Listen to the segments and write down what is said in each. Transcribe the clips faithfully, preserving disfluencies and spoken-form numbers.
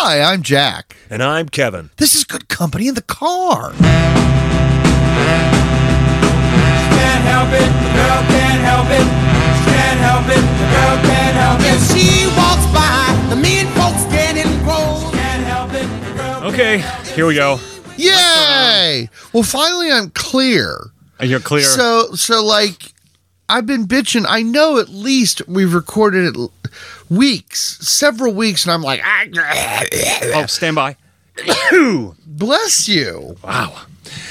Hi, I'm Jack. And I'm Kevin. This is Good Company in the Car. Can't help it, the girl can't help it. She can't help it, the girl can't help it. If she walks by, the mean folks getting gross. Can't help it, the girl Okay, here we go. Yay! Well, finally I'm clear. You're clear. So, so like, I've been bitching. I know at least we've recorded it l- weeks, several weeks, and I'm like, ah, oh, stand by. bless you. Wow.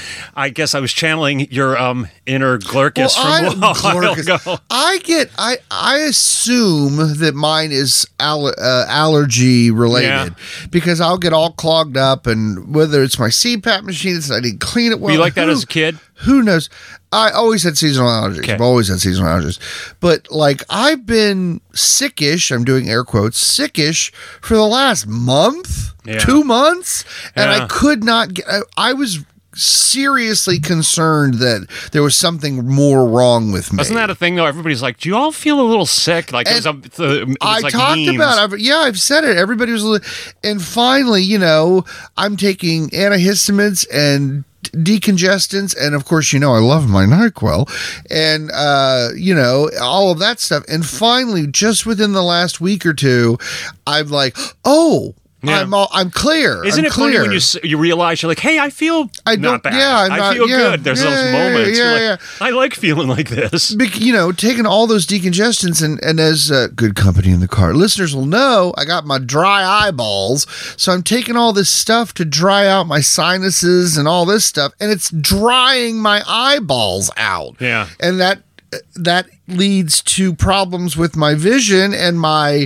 I guess I was channeling your um inner Glurkus I, from a while Glurkus. ago. I get, I, I assume that mine is al- uh, allergy related Yeah. because I'll get all clogged up, and whether it's my C PAP machine, it's I didn't clean it well. Were you like that who- as a kid? Who knows? I always had seasonal allergies. Okay. I've always had seasonal allergies. But like I've been sickish, I'm doing air quotes, sickish for the last month, Yeah. two months. And Yeah. I could not get, I, I was seriously concerned that there was something more wrong with me. Wasn't that a thing though? Everybody's like, "Do you all feel a little sick?" Like it was, a, And it was I like talked memes. about it. Yeah, I've said it. Everybody was, li- and finally, you know, I'm taking antihistamines and decongestants, and of course, you know, I love my NyQuil, and uh, you know, all of that stuff. And finally, just within the last week or two, I'm like, oh. Yeah. I'm all, I'm clear. Isn't I'm it clear. funny when you s- you realize you're like, hey, I feel I not don't- bad. yeah, I'm I not- feel yeah, good. There's yeah, those yeah, moments. yeah, you're yeah. like, I like feeling like this. Bec- you know, taking all those decongestants, and, and as uh, Good Company in the Car listeners will know, I got my dry eyeballs, so I'm taking all this stuff to dry out my sinuses and all this stuff, and it's drying my eyeballs out. Yeah. And that that leads to problems with my vision and my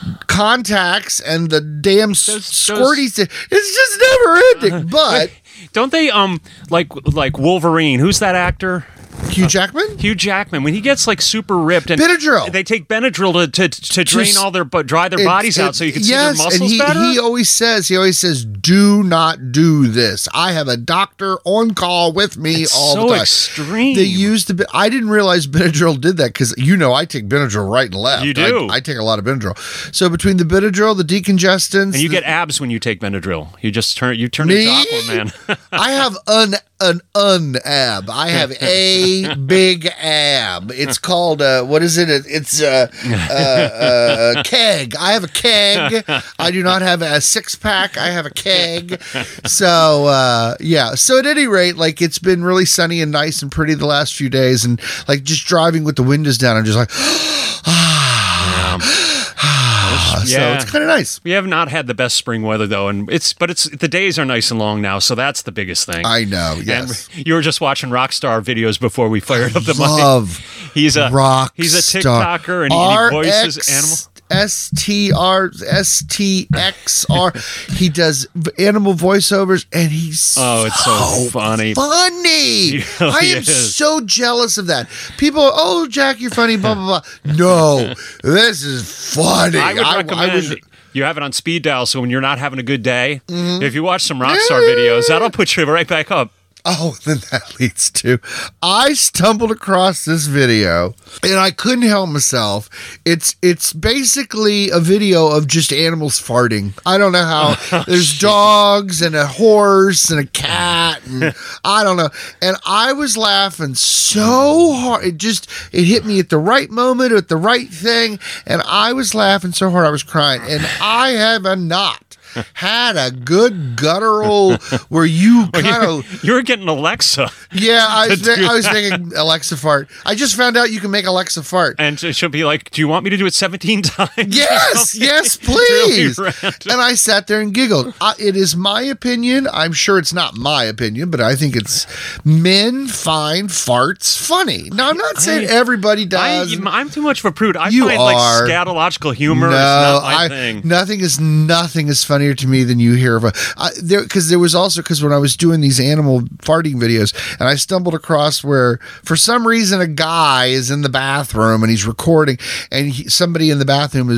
contacts and the damn Those- squirty. st- It's just never ending. But Don't they um like like Wolverine? Who's that actor? Hugh Jackman. Hugh Jackman, when he gets like super ripped, and Benadryl. they take Benadryl to to, to drain Just- all their but dry their It- bodies it- out so you can yes, see their muscles and he, better. he always says, he always says, do not do this. I have a doctor on call with me It's all so the time. extreme. They use the, I didn't realize Benadryl did that because, you know, I take Benadryl right and left. You do. I, I take a lot of Benadryl. So between the Benadryl, the decongestants. and you the- get abs when you take Benadryl. You just turn you turn Me? into Aquaman. I have an an un ab. I have a big ab. It's called uh, what is it? It's uh, uh, uh, keg. I have a keg. I do not have a six pack. I have a keg. So uh, yeah. So at any rate, like it's been really sunny and nice and pretty the last few days, and like just driving with the windows down, I'm just like, ah. So Yeah. it's kind of nice. We have not had the best spring weather though, and it's but it's the days are nice and long now, so that's the biggest thing. I know. Yes. And you were just watching Rockstar videos before we fired up the mic. Love He's a rock he's a star. TikToker and he, he voices animal. S T R S T X R. He does v- animal voiceovers, and he's Oh, it's so funny. funny. He really I am is. so jealous of that. People, are, oh, Jack, you're funny, blah, blah, blah. No, this is funny. I would recommend was- you have it on speed dial, so when you're not having a good day, if you watch some Rockstar Yeah. videos, that'll put you right back up. Oh, then that leads to I stumbled across this video and I couldn't help myself. It's it's basically a video of just animals farting. I don't know how. There's dogs and a horse and a cat and I don't know. And I was laughing so hard. It just it hit me at the right moment at the right thing, and I was laughing so hard I was crying. And I have a not had a good guttural where you kind of You're getting Alexa, yeah, I was, to do I was that. thinking Alexa fart. I just found out you can make Alexa fart. and she'll be like, "Do you want me to do it seventeen times?" Yes, yes, It's really please. random. And I sat there and giggled. I, it is my opinion. I'm sure it's not my opinion, but I think it's men find farts funny. Now, I'm not saying I- everybody I, does. I'm too much of a prude. I You find are. like scatological humor no, is not my I, thing. nothing is nothing is funnier to me than you hear of a I, there because there was also because when I was doing these animal farting videos and I stumbled across where for some reason a guy is in the bathroom and he's recording and he, somebody in the bathroom is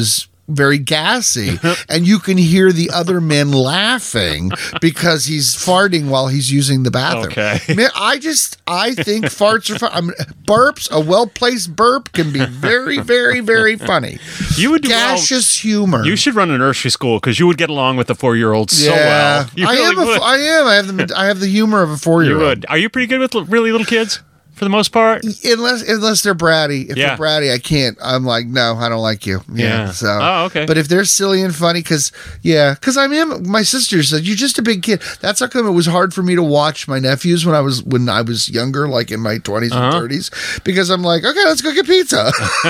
very gassy, and you can hear the other men laughing because he's farting while he's using the bathroom. Okay. Man, I just, I think farts are fun. I mean, burps, a well-placed burp can be very, very, very funny. You would do well- gaseous humor. You should run a nursery school because you would get along with the four-year-olds so well. You I really am. A, would. I am. I have the. I have the humor of a You four-year-old. would. Are you pretty good with l- really little kids for the most part? Unless unless they're bratty. If Yeah. they're bratty, I can't. I'm like, no, I don't like you. Yeah. Yeah. So. Oh, okay. But if they're silly and funny, because yeah, because I mean, my sister said you're just a big kid. That's how come it was hard for me to watch my nephews when I was when I was younger, like in my twenties Uh-huh. and thirties, because I'm like, okay, let's go get pizza.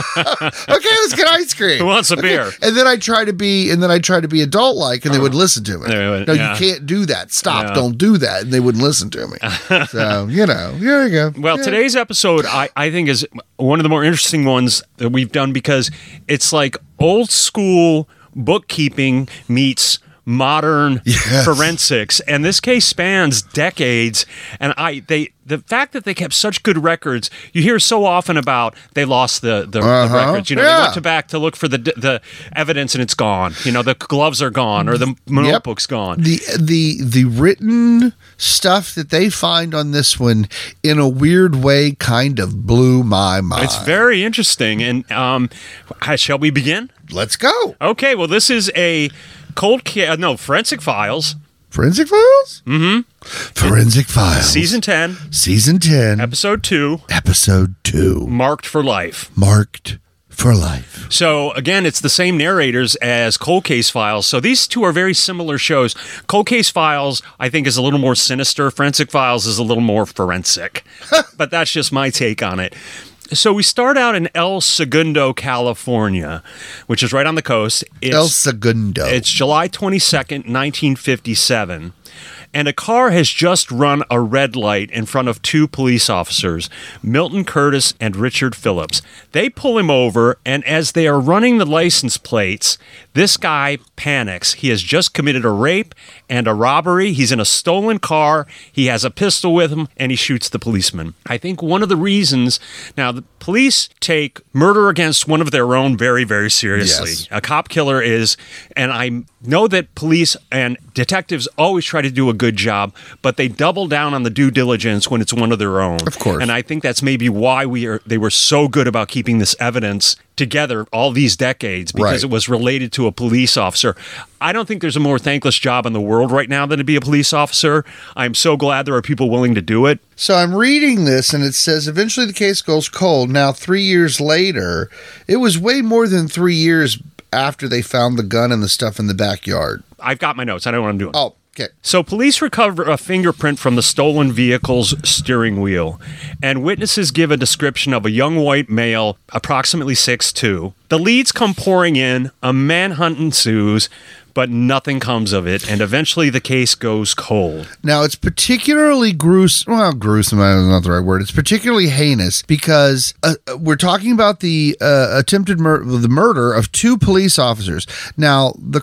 Okay, let's get ice cream. Who wants a Okay. beer? And then I try to be, and then I try to be adult like, and they would listen to me. They would, no, yeah. you can't do that. Stop! Yeah. Don't do that. And they wouldn't listen to me. So you know, there you go. Well, Yeah. today's episode, I, I think, is one of the more interesting ones that we've done because it's like old school bookkeeping meets modern Yes. forensics, and this case spans decades. And I, they, the fact that they kept such good records, you hear so often about they lost the the, Uh-huh. the records. You know, they Yeah. went to back to look for the the evidence, and it's gone. You know, the gloves are gone, or the notebook's gone. The the the written stuff that they find on this one, in a weird way, kind of blew my mind. It's very interesting. And um, shall we begin? Let's go. Okay, well, this is a cold ca- no forensic files Forensic Files. Mm-hmm. Forensic Files. season ten, Season ten. episode two, Episode two. marked for life. Marked for life. So again, it's the same narrators as Cold Case Files. So these two are very similar shows. Cold Case Files, I think, is a little more sinister. Forensic Files is a little more forensic. But that's just my take on it. So we start out in El Segundo, California, which is right on the coast. It's, El Segundo. It's July twenty-second, nineteen fifty-seven. And a car has just run a red light in front of two police officers, Milton Curtis and Richard Phillips. They pull him over, and as they are running the license plates, this guy panics. He has just committed a rape and a robbery. He's in a stolen car. He has a pistol with him, and he shoots the policeman. I think one of the reasons, now the police take murder against one of their own very, very seriously. Yes. A cop killer is, and I know that police and detectives always try to do a good job, but they double down on the due diligence when it's one of their own. Of course. And I think that's maybe why we are they were so good about keeping this evidence together all these decades, because Right. it was related to a police officer. I don't think there's a more thankless job in the world right now than to be a police officer. I'm so glad there are people willing to do it. So I'm reading this, and it says eventually the case goes cold. Now, three years later, it was way more than three years after they found the gun and the stuff in the backyard. I've got my notes. I know what I'm doing. Oh, okay. So police recover a fingerprint from the stolen vehicle's steering wheel, and witnesses give a description of a young white male, approximately six foot two. The leads come pouring in, a manhunt ensues, but nothing comes of it, and eventually the case goes cold. Now, it's particularly gruesome. Well, gruesome is not the right word. It's particularly heinous because uh, we're talking about the uh, attempted mur- the murder of two police officers. Now, the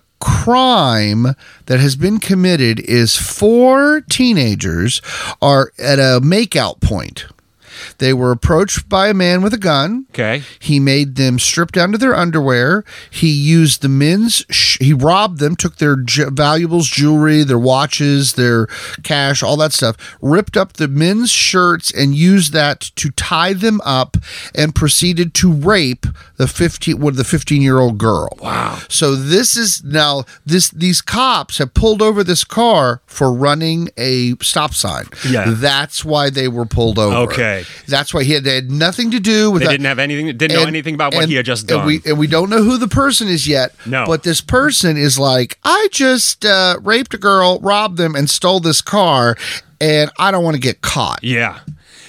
crime that has been committed is four teenagers are at a makeout point. They were approached by a man with a gun. Okay. He made them strip down to their underwear. He used the men's, sh- he robbed them, took their j- valuables, jewelry, their watches, their cash, all that stuff, ripped up the men's shirts and used that to tie them up, and proceeded to rape the fifteen, what, the fifteen-year-old girl. Wow. So this is now, this these cops have pulled over this car for running a stop sign. Yeah. That's why they were pulled over. Okay. That's why he had, they had nothing to do with They that. didn't have anything, didn't know And- anything about what and- he had just And done. we, and we don't know who the person is yet. No. But this person is like, I just uh, raped a girl, robbed them, and stole this car, and I don't want to get caught. yeah.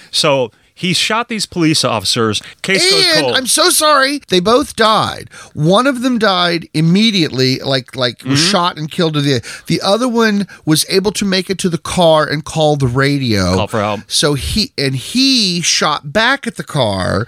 So he shot these police officers. Case goes And cold. I'm so sorry. They both died. One of them died immediately, like like was Mm-hmm. shot and killed. To the the other one was able to make it to the car and call the radio. Call for help. So he and he shot back at the car.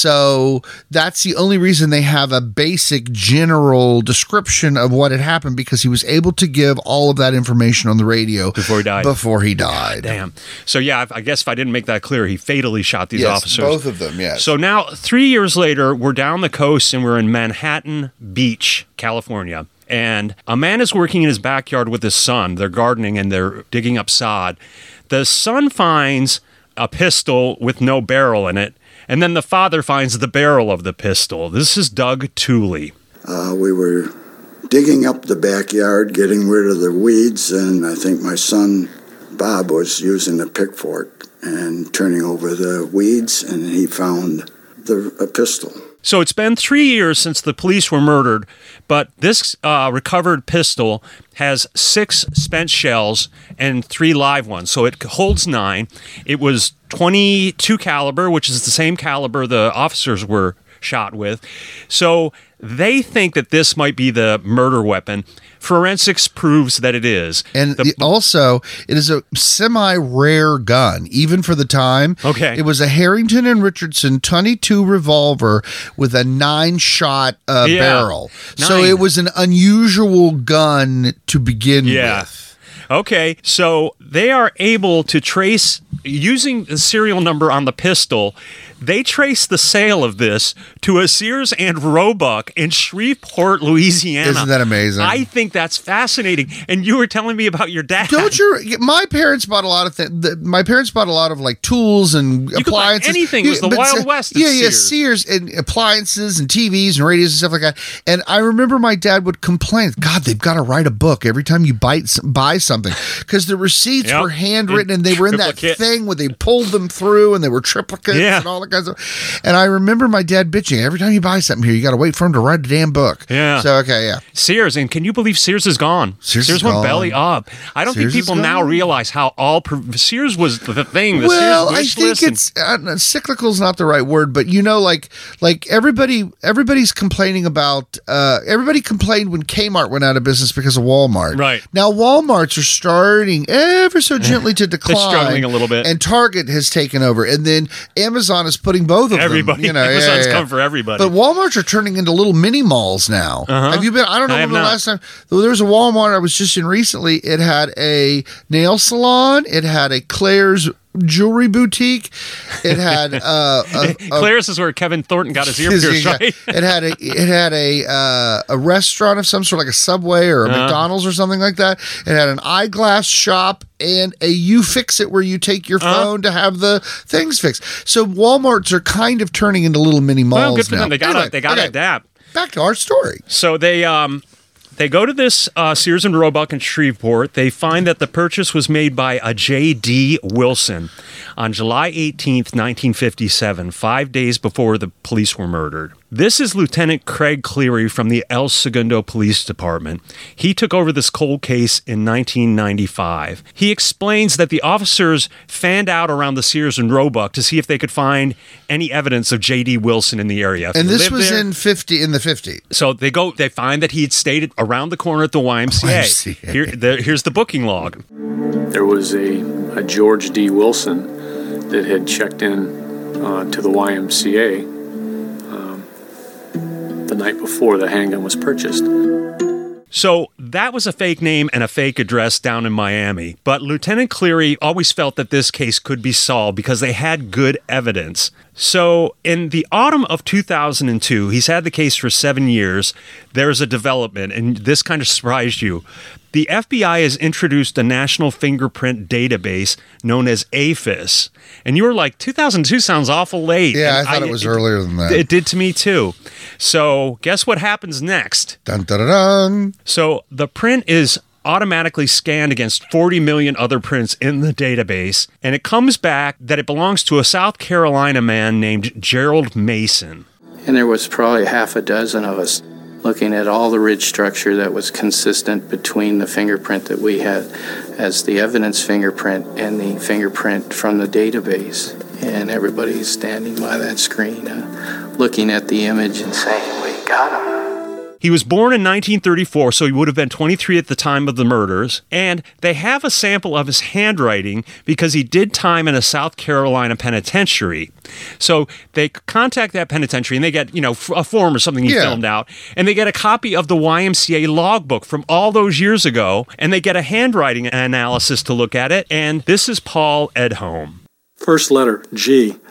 So that's the only reason they have a basic general description of what had happened, because he was able to give all of that information on the radio Before he died. Before he died. Damn. So yeah, I I guess if I didn't make that clear, he fatally shot shot these Yes, officers. both of them, yes. So now, three years later, we're down the coast and we're in Manhattan Beach, California. And a man is working in his backyard with his son. They're gardening and they're digging up sod. The son finds a pistol with no barrel in it. And then the father finds the barrel of the pistol. This is Doug Tooley. Uh, we were digging up the backyard, getting rid of the weeds, and I think my son Bob was using a pickfork and turning over the weeds, and he found the a pistol. So it's been three years since the police were murdered, but this uh, recovered pistol has six spent shells and three live ones, so it holds nine. It was twenty-two caliber, which is the same caliber the officers were shot with. So they think that this might be the murder weapon. Forensics proves that it is. And The- the, also, it is a semi-rare gun, even for the time. Okay. It was a Harrington and Richardson twenty-two revolver with a nine-shot uh, Yeah. barrel. So Nine. it was an unusual gun to begin Yeah. with. Okay, so they are able to trace, using the serial number on the pistol, they trace the sale of this to a Sears and Roebuck in Shreveport, Louisiana. Isn't that amazing? I think that's fascinating. And you were telling me about your dad. Don't you? My parents bought a lot of things. My parents bought a lot of like tools and could buy appliances. anything. It was the but Wild se- West at Yeah, yeah, Sears. Sears and appliances and T Vs and radios and stuff like that. And I remember my dad would complain, "God, they've got to write a book every time you buy buy something because the receipts Yep. were handwritten In and they were in that triplicate. thing where they pulled them through and they were triplicates Yeah. and all that kinds of." And I remember my dad bitching, "Every time you buy something here, you got to wait for him to write a damn book." Yeah. So okay, yeah. Sears, and can you believe Sears is gone? Sears is went gone. belly up. I don't Sears think is people now gone. realize how all pro- Sears was the thing. The Well, Sears I wish think list and- it's uh, cyclical is not the right word, but you know, like like everybody everybody's complaining about. Uh, everybody complained when Kmart went out of business because of Walmart. Right. Now Walmarts are starting ever so gently to decline. struggling a little bit. and Target has taken over, and then Amazon is putting both of Everybody, them. You know, yeah, Amazon's yeah, yeah. come for everybody. But Walmarts are turning into little mini malls now. Uh-huh. Have you been? I don't know I when have the not. last time. There was a Walmart I was just in recently. It had a nail salon. It had a Claire's jewelry boutique. It had uh, a, a, Claire's is where Kevin Thornton got his ear his- pierced, yeah. right? It had a it had a uh, a restaurant of some sort, like a Subway or a Uh-huh. McDonald's or something like that. It had an eyeglass shop and a You Fix It where you take your Uh-huh. phone to have the things fixed. So Walmarts are kind of turning into little mini malls Well, good for now. them. They got to Anyway, they got to okay, adapt. Back to our story. So they um they go to this uh, Sears and Roebuck in Shreveport. They find that the purchase was made by a J D Wilson on July eighteenth, nineteen fifty-seven, five days before the police were murdered. This is Lieutenant Craig Cleary from the El Segundo Police Department. He took over this cold case in nineteen ninety-five. He explains that the officers fanned out around the Sears and Roebuck to see if they could find any evidence of J D Wilson in the area. If And he this lived was there- in fifty in the fifties. so they go. They find that he had stayed around the corner at the Y M C A. Y M C A. Here, the, here's the booking log. There was a, a George D. Wilson that had checked in uh, to the Y M C A um, the night before the handgun was purchased. So that was a fake name and a fake address down in Miami. But Lieutenant Cleary always felt that this case could be solved because they had good evidence. So in the autumn of two thousand two, he's had the case for seven years. There's a development, and this kind of surprised you. The F B I has introduced a national fingerprint database known as A F I S. And you were like, two thousand two sounds awful late. Yeah, And I thought it was earlier than that. It did to me too. So guess what happens next? Dun, dun, dun, dun. So the print is automatically scanned against forty million other prints in the database, and it comes back that it belongs to a South Carolina man named Gerald Mason. And there was probably half a dozen of us looking at all the ridge structure that was consistent between the fingerprint that we had as the evidence fingerprint and the fingerprint from the database. And everybody's standing by that screen uh, looking at the image and saying, "We got him." He was born in nineteen thirty-four, so he would have been twenty-three at the time of the murders. And they have a sample of his handwriting because he did time in a South Carolina penitentiary. So they contact that penitentiary and they get, you know, a form or something he Yeah. filmed out. And they get a copy of the Y M C A logbook from all those years ago. And they get a handwriting analysis to look at it. And this is Paul Edholm. First letter, G.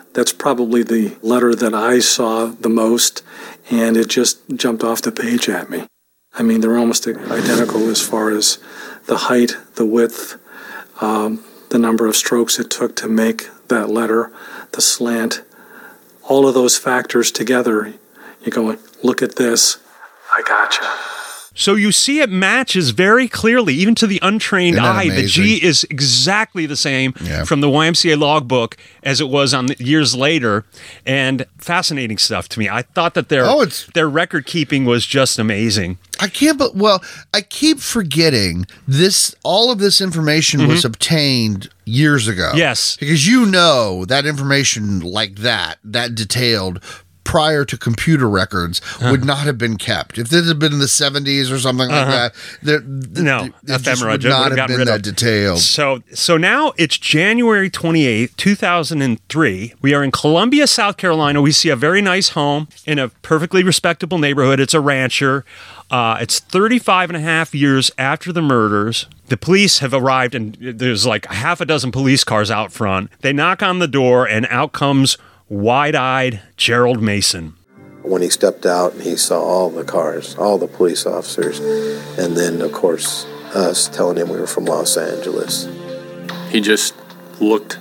That's probably the letter that I saw the most, and it just jumped off the page at me. I mean, they're almost identical as far as the height, the width, um, the number of strokes it took to make that letter, the slant, all of those factors together. You go, look at this. I gotcha. So you see it matches very clearly, even to the untrained Isn't that eye. amazing? The G is exactly the same Yeah. from the Y M C A logbook as it was on the, years later, and fascinating stuff to me. I thought that their Oh, it's- their record keeping was just amazing. I can't, but well, I keep forgetting this. All of this information was obtained years ago. Yes. because you know that information like that, that detailed, prior to computer records, would not have been kept. If this had been in the seventies or something like that, there, No, it just ephemera would just not would've have gotten been rid that of. detailed. So so now it's January twenty-eighth, two thousand three. We are in Columbia, South Carolina. We see a very nice home in a perfectly respectable neighborhood. It's a rancher. Uh, it's thirty-five and a half years after the murders. The police have arrived, and there's like half a dozen police cars out front. They knock on the door, and out comes wide-eyed Gerald Mason. When he stepped out, he saw all the cars, all the police officers, and then, of course, us telling him we were from Los Angeles. He just looked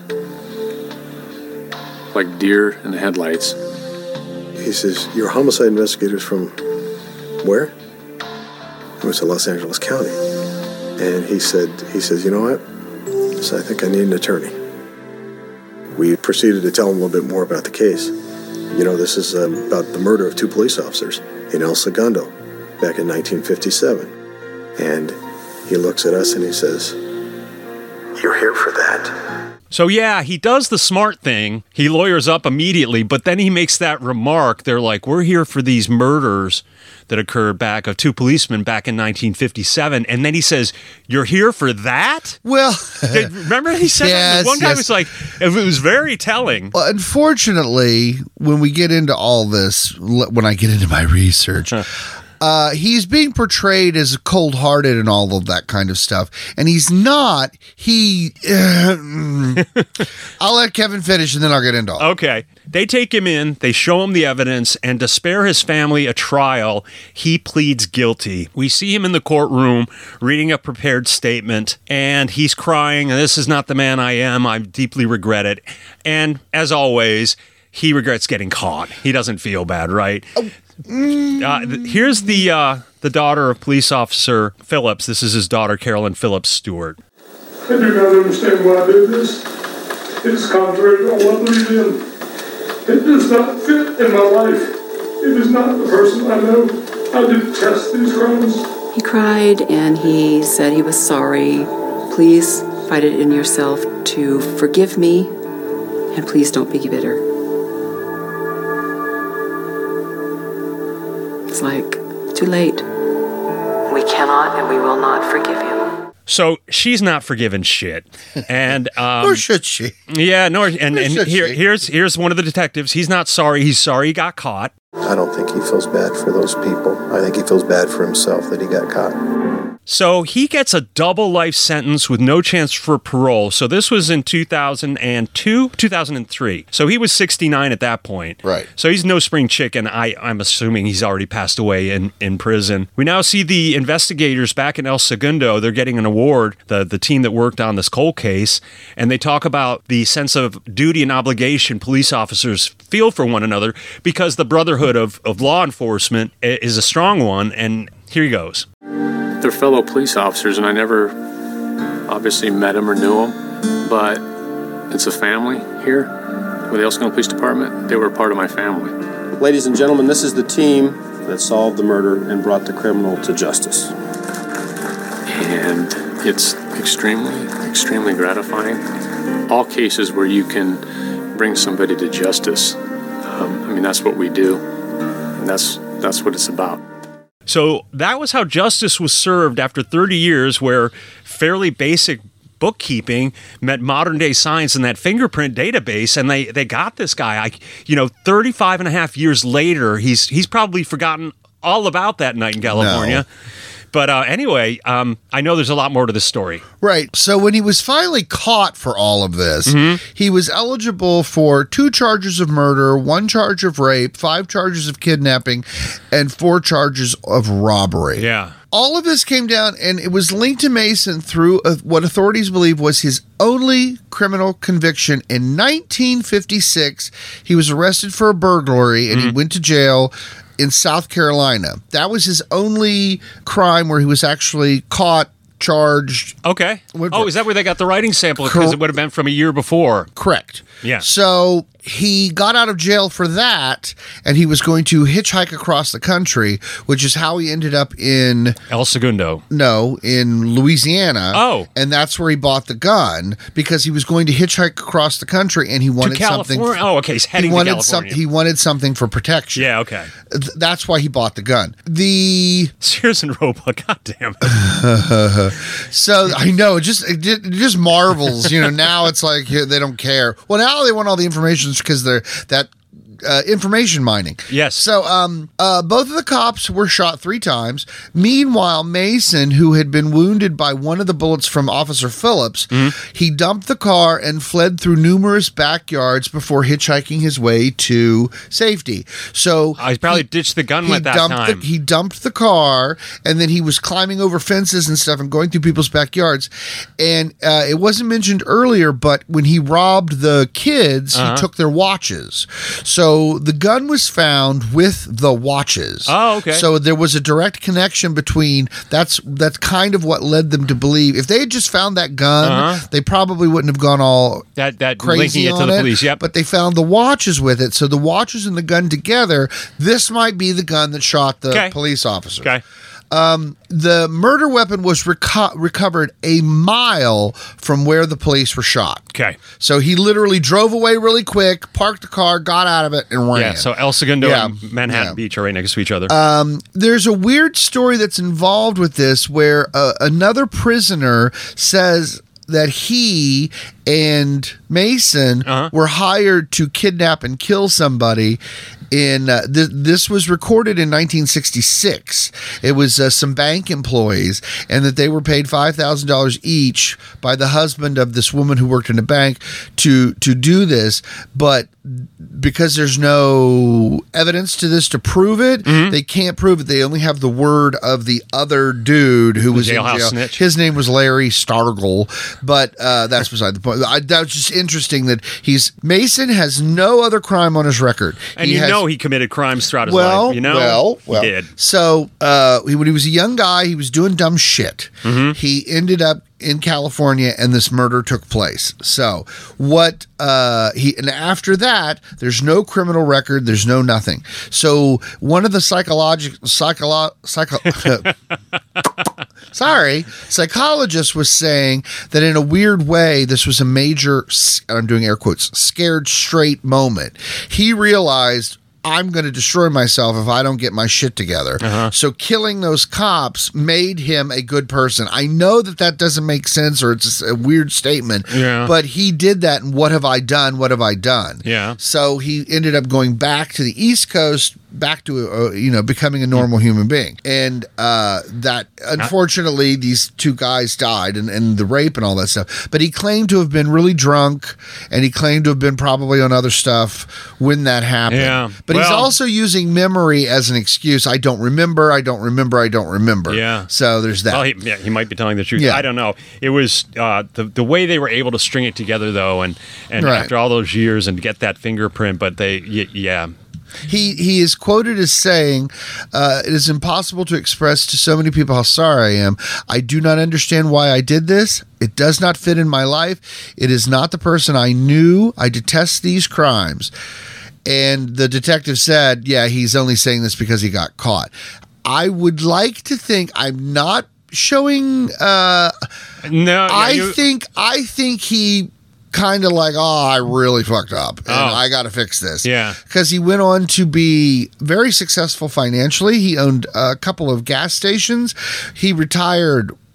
like deer in the headlights. He says, "You're homicide investigators from where?" It was to Los Angeles County. And he said, he says, "You know what? So I think I need an attorney." We proceeded to tell him a little bit more about the case. You know, this is um, about the murder of two police officers in El Segundo back in nineteen fifty-seven. And he looks at us and he says, "You're here for that?" So yeah, he does the smart thing. He lawyers up immediately, but then he makes that remark. They're like, "We're here for these murders that occurred back of two policemen back in nineteen fifty-seven." And then he says, "You're here for that?" Well, Did- remember he said that? Yes, One guy yes. was like, it was very telling. Well, unfortunately, when we get into all this, l- when I get into my research, uh, he's being portrayed as cold-hearted and all of that kind of stuff, and he's not. He, uh, I'll let Kevin finish, and then I'll get into all. Okay. They take him in, they show him the evidence, and to spare his family a trial, he pleads guilty. We see him in the courtroom reading a prepared statement, and he's crying, "This is not the man I am. I deeply regret it." And as always, he regrets getting caught. He doesn't feel bad, right? Oh. Uh, th- here's the uh, the daughter of police officer Phillips. This is his daughter, Carolyn Phillips Stewart. I do not understand why I did this. It is contrary to all I believe in. It does not fit in my life. It is not the person I know. I detest these crimes. He cried and he said he was sorry. Please fight it in yourself to forgive me, and please don't be bitter. It's like, too late. We cannot and we will not forgive him. So she's not forgiven shit, and um, Or should she? yeah, no, and, and should here, she? here's here's one of the detectives. He's not sorry. He's sorry he got caught. I don't think he feels bad for those people. I think he feels bad for himself that he got caught. So he gets a double life sentence with no chance for parole. So this was in two thousand two, two thousand three. So he was sixty-nine at that point. Right. So he's no spring chicken. I, I'm assuming he's already passed away in, in prison. We now see the investigators back in El Segundo. They're getting an award, the, the team that worked on this cold case. And they talk about the sense of duty and obligation police officers feel for one another because the brotherhood of, of law enforcement i- is a strong one. And here he goes. They're fellow police officers, and I never obviously met them or knew them, but it's a family here with the El Segundo Police Department. They were a part of my family. Ladies and gentlemen, this is the team that solved the murder and brought the criminal to justice. And it's extremely, extremely gratifying. All cases where you can bring somebody to justice, um, I mean, that's what we do, and that's that's what it's about. So that was how justice was served after thirty years, where fairly basic bookkeeping met modern day science in that fingerprint database, and they, they got this guy. I, you know, thirty-five and a half years later, he's he's probably forgotten all about that night in California. But uh, anyway, um, I know there's a lot more to this story. Right. So when he was finally caught for all of this, Mhm. he was eligible for two charges of murder, one charge of rape, five charges of kidnapping, and four charges of robbery. Yeah. All of this came down, and it was linked to Mason through uh, what authorities believe was his only criminal conviction. In nineteen fifty-six, he was arrested for a burglary, and he went to jail in South Carolina. That was his only crime where he was actually caught, charged. Okay. Oh, is that where they got the writing sample? Cor- Because it would have been from a year before. Correct. Yeah. So he got out of jail for that, and he was going to hitchhike across the country, which is how he ended up in El Segundo. No, in Louisiana. Oh. And that's where he bought the gun, because he was going to hitchhike across the country, and he wanted to California? something. Oh, okay. He's heading he wanted to some, California. He wanted something for protection. Yeah, okay. Th- That's why he bought the gun. The Sears and Roebuck, goddamn. So I know it just it, ju- it just marvels, you know. Now it's like yeah, they don't care. Well, now they want all the information because they're that. Uh, information mining. Yes. So, um, uh, both of the cops were shot three times. Meanwhile, Mason, who had been wounded by one of the bullets from Officer Phillips, he dumped the car and fled through numerous backyards before hitchhiking his way to safety. So I probably ditched the gun he at that dumped time. The, he dumped the car, and then he was climbing over fences and stuff and going through people's backyards. And uh, it wasn't mentioned earlier, but when he robbed the kids, Uh-huh. he took their watches. So the gun was found with the watches. Oh, okay. So there was a direct connection between. That's that's kind of what led them to believe if they had just found that gun, Uh-huh. they probably wouldn't have gone all That that crazy linking it to on the it, police. Yep. But they found the watches with it. So the watches and the gun together, this might be the gun that shot the Okay. police officer. Okay. Um, the murder weapon was reco- recovered a mile from where the police were shot. Okay. So he literally drove away really quick, parked the car, got out of it, and ran. Yeah. So El Segundo Yeah. and Manhattan Yeah. Beach are right next to each other. Um, there's a weird story that's involved with this where uh, another prisoner says that he and Mason Uh-huh. were hired to kidnap and kill somebody. In uh, th- this was recorded in nineteen sixty-six. It was uh, some bank employees, and that they were paid five thousand dollars each by the husband of this woman who worked in a bank to to do this. But because there's no evidence to this to prove it, Mm-hmm. they can't prove it. They only have the word of the other dude who was in jailhouse jail. snitch. His name was Larry Stargle, but uh, that's beside the point. I, that was just interesting that he's Mason has no other crime on his record, and He you has- know he committed crimes throughout his well, life. You know, well, well. he did. So uh, he, when he was a young guy, he was doing dumb shit. Mm-hmm. He ended up in California, and this murder took place. So what uh, he and after that, there's no criminal record. There's no nothing. So one of the psychological psycholo- psycho. Sorry, psychologist was saying that in a weird way, this was a major, I'm doing air quotes, scared straight moment. He realized, I'm going to destroy myself if I don't get my shit together. Uh-huh. So killing those cops made him a good person. I know that that doesn't make sense, or it's a weird statement, Yeah. but he did that, and what have I done? What have I done? Yeah. So he ended up going back to the East Coast, back to uh, you know becoming a normal human being, and uh, that unfortunately these two guys died, and, and the rape and all that stuff. But he claimed to have been really drunk, and he claimed to have been probably on other stuff when that happened. Yeah. But he's Well- also using memory as an excuse. I don't remember. I don't remember. I don't remember. Yeah. So there's that. Well, he, yeah, he might be telling the truth. Yeah. I don't know. It was uh, the the way they were able to string it together, though, and and Right. after all those years and get that fingerprint. But they, y- yeah, He he is quoted as saying, uh, "It is impossible to express to so many people how sorry I am. I do not understand why I did this. It does not fit in my life. It is not the person I knew. I detest these crimes." And the detective said, "Yeah, he's only saying this because he got caught." I would like to think I'm not showing. Uh, no, yeah, I you- think I think he. Kind of like, oh, I really fucked up, and Oh. I got to fix this. Yeah. Because he went on to be very successful financially. He owned a couple of gas stations. He retired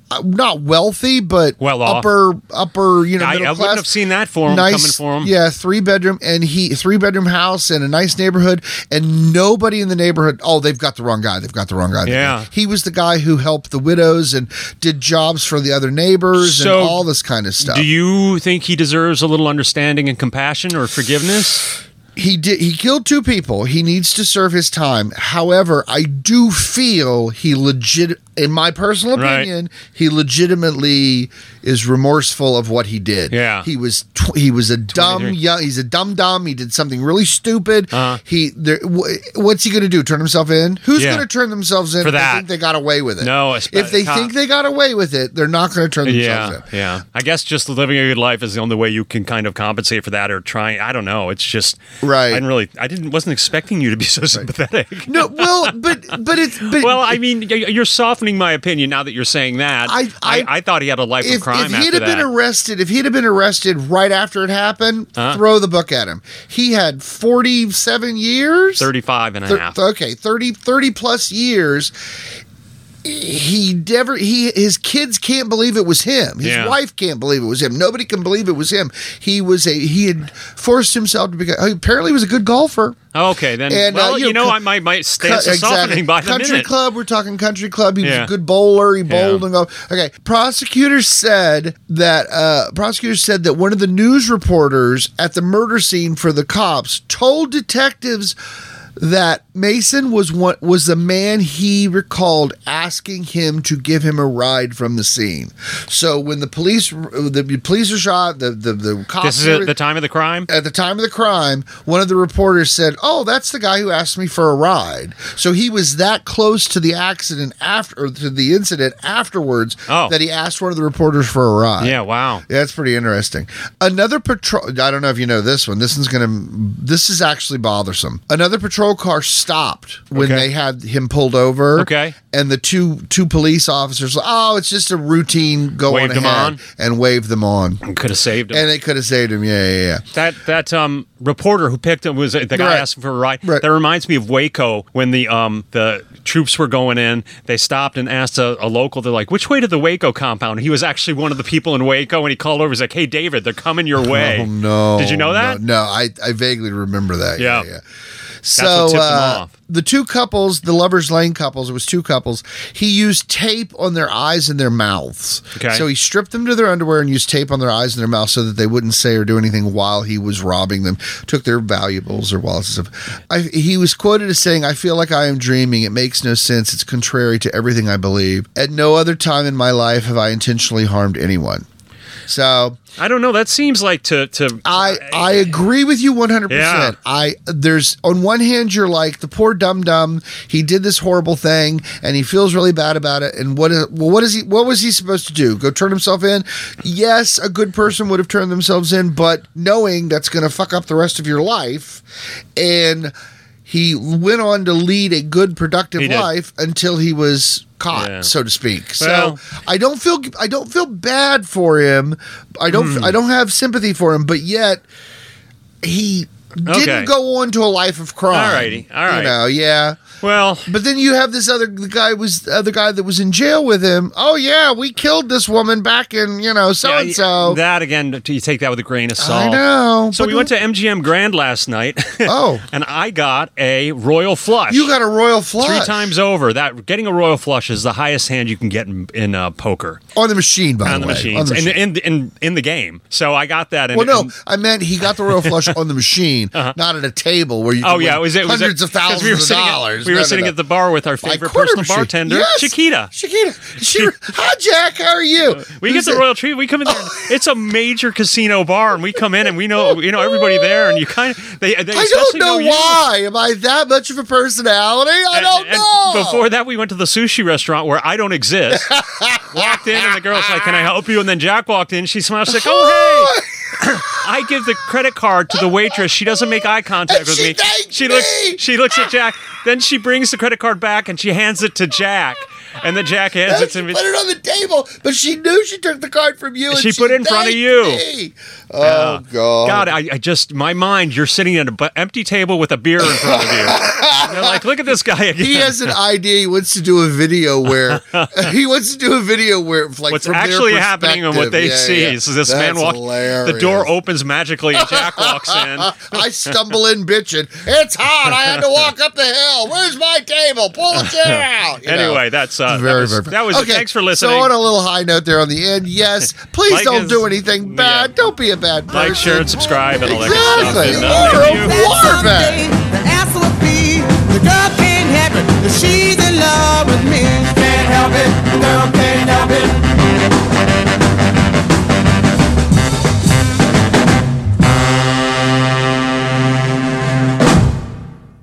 uh, not wealthy, but well off. upper upper you know I, middle I class. wouldn't have seen that for him nice, coming for him. Yeah, three bedroom and he three bedroom house in a nice neighborhood, and nobody in the neighborhood. Oh, they've got the wrong guy. They've got the wrong guy. Yeah, he was the guy who helped the widows and did jobs for the other neighbors so and all this kind of stuff. Do you think he deserves a little understanding and compassion or forgiveness? He did. He killed two people. He needs to serve his time. However, I do feel he legit, in my personal opinion, right. he legitimately is remorseful of what he did. Yeah, he was tw- he was a dumb young. He's a dumb dumb. He did something really stupid. Uh-huh. He there. W- what's he going to do? Turn himself in? Who's yeah. going to turn themselves in for if that? They think they got away with it. No, if they cop. think they got away with it, they're not going to turn themselves yeah, in. Yeah, I guess just living a good life is the only way you can kind of compensate for that, or trying. I don't know. It's just right. I didn't really. I didn't. Wasn't expecting you to be so sympathetic. Right. No, well, but but it's. But, well, I mean, you're softening my opinion now that you're saying that. I I, I, I thought he had a life if, of crime. If after he'd have that. been arrested, if he'd have been arrested right after it happened, uh-huh. throw the book at him. He had forty-seven years, thirty-five and a Thir- half. Okay, thirty, thirty plus years. He never he his kids can't believe it was him. His yeah. wife can't believe it was him. Nobody can believe it was him. He was a he had forced himself to become. Apparently, he was a good golfer. Okay, then. And, well, uh, you, you know, know I might might stance cu- exactly. softening by the Country minute. club. We're talking country club. He was yeah. a good bowler. He bowled yeah. and go. Okay. Prosecutors said that uh, prosecutors said that one of the news reporters at the murder scene for the cops told detectives that Mason was one, was the man he recalled asking him to give him a ride from the scene. So when the police the police are shot, the the, the cops. This is at the time of the crime. At the time of the crime, one of the reporters said, "Oh, that's the guy who asked me for a ride." So he was that close to the accident after, or to the incident afterwards, oh. that he asked one of the reporters for a ride. Yeah, wow. Yeah, that's pretty interesting. Another patrol. I don't know if you know this one. This one's gonna. This is actually bothersome. Another patrol car stopped when okay. they had him pulled over. Okay. And the two two police officers, oh, it's just a routine go waved on him ahead on and waved them on. Could have saved him. And they could have saved him. Yeah, yeah, yeah. That that um reporter who picked him was the guy right. asking for a ride. Right. That reminds me of Waco when the um the troops were going in. They stopped and asked a, a local. They're like, "Which way to the Waco compound?" And he was actually one of the people in Waco, and he called over. He's like, "Hey, David, they're coming your way." Oh no! Did you know that? No, no I I vaguely remember that. Yeah, yeah. yeah. So That's what tipped uh, him off. The two couples, the Lovers Lane couples, it was two couples. He used tape on their eyes and their mouths. Okay. So he stripped them to their underwear and used tape on their eyes and their mouths so that they wouldn't say or do anything while he was robbing them. Took their valuables or wallets and stuff. I, he was quoted as saying, "I feel like I am dreaming. It makes no sense. It's contrary to everything I believe. At no other time in my life have I intentionally harmed anyone." So I don't know. That seems like to to. I I agree with you one hundred yeah. percent. I there's on one hand you're like the poor dum dum. He did this horrible thing and he feels really bad about it. And what is well what is he what was he supposed to do? Go turn himself in? Yes, a good person would have turned themselves in, but knowing that's going to fuck up the rest of your life. And he went on to lead a good, productive life until he was caught, yeah. so to speak. Well, so I don't feel I don't feel bad for him. I don't hmm. I don't have sympathy for him, but yet he didn't okay. go on to a life of crime. All righty, all right. You know, yeah. Well, but then you have this other the guy was the other guy that was in jail with him. Oh yeah, we killed this woman back in you know so and so. That again, you take that with a grain of salt. I know. So we went to M G M Grand last night. Oh, and I got a royal flush. You got a royal flush three times over. That getting a royal flush is the highest hand you can get in, in uh, poker on the machine. By on the, the way, machines on the machine. in, in in in the game. So I got that. In, well, no, in, I meant he got the royal flush on the machine, uh-huh. not at a table where you. Can oh yeah, win it was it was hundreds it, of thousands we were of sitting dollars. At, we were no, sitting no, no. at the bar with our favorite personal machine. bartender, yes. Chiquita. Chiquita, she, hi Jack, how are you? We Who's get the it? royal treat. We come in there. And it's a major casino bar, and we come in and we know you know everybody there, and you kind of they. they I don't know, know why. Am I that much of a personality? I and, don't and know. Before that, we went to the sushi restaurant where I don't exist. Walked in, and the girl's like, "Can I help you?" And then Jack walked in. She smiled. She's like, "Oh hey." I give the credit card to the waitress. She doesn't make eye contact and with she me. Thanked she me. looks. She looks at Jack. Then she brings the credit card back and she hands it to Jack. And then Jack hands No, it to she me. put it on the table, but she knew she took the card from you. And She put it in front of thanked you. me. Oh, Uh, God. God, I, I just, my mind, you're sitting at an empty table with a beer in front of you. And you're like, look at this guy again. He has an idea. He wants to do a video where he wants to do a video where, like, What's from their actually happening and what they perspective. see Yeah, yeah. is this That's man walks, hilarious. the door opens magically and Jack walks in. I stumble in bitching. It's hot. I had to walk up the hill. Where's my table? Pull the chair out. You know. Anyway, that's uh, Very, that was, very. that was okay. Thanks for listening. So on a little high note there on the end, yes, please Like don't is- do anything bad. yeah. Don't be a bad person. Like, share, and subscribe, and all that Exactly. good stuff. And, uh, You're thank a you. water bag. The answer will be the girl can't have it. If she